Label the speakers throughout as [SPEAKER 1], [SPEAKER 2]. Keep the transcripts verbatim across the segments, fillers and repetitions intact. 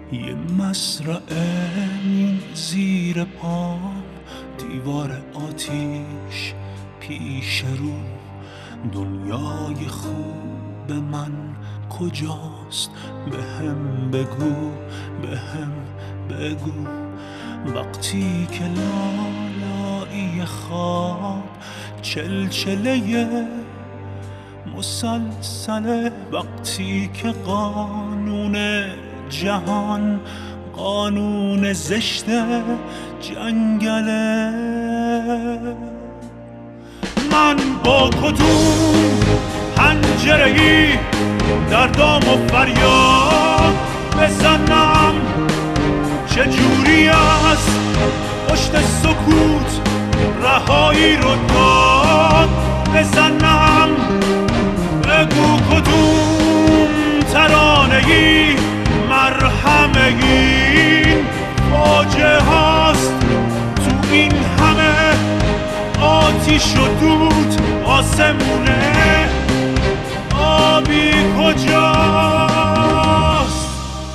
[SPEAKER 1] یه مزرعه زیر پام، دیوار آتیش پیش رو. دنیای خوب من کجاست؟ به هم بگو، به هم بگو. وقتی که لالایی خواب چلچله مسلسله، وقتی که قانون جهان قانون زشت جنگله، من با کدوم پنجره‌ای در دام و فریاد بزنم؟ چجوری از پشت سکوت رهایی رو داد بزنم؟ بگو کدوم ترانه‌ای مرهم این فاجعه هاست؟ تو این همه آتیش و دود آسمونه آبی کجاست؟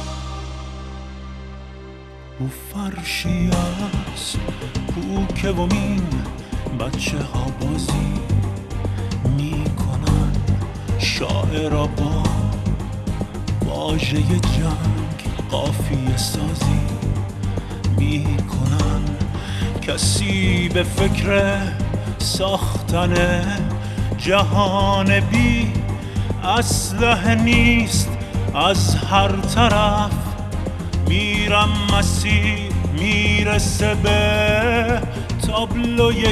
[SPEAKER 1] او فرشی است کو که ومین بچه ها بازی میکنن، شاعرها با واژه جنگ قافیه سازی میکنن. کسی به فکر ساختن جهان بی اسلحه نیست. از هر طرف میرم مسیر میرسه به تابلوی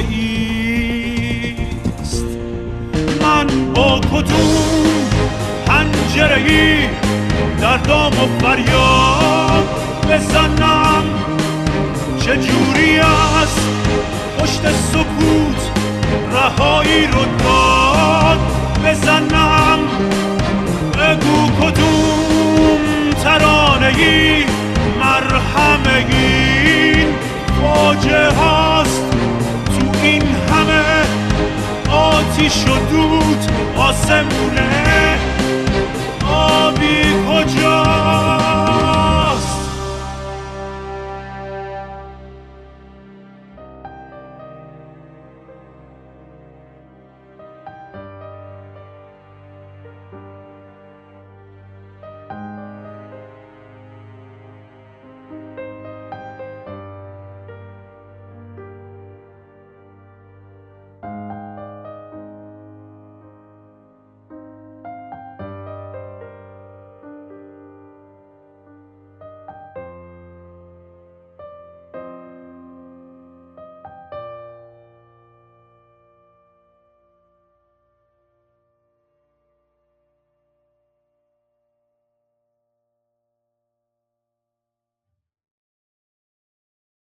[SPEAKER 1] ایست. من با کدوم پنجره‌ای در دام و فریاد بزنم؟ چجوری از پشت سکوت رهایی رو داد بزنم؟ بگو کدوم ترانه‌ای مرهم این فاجعه هاست؟ تو این همه آتیش و دود آسمونه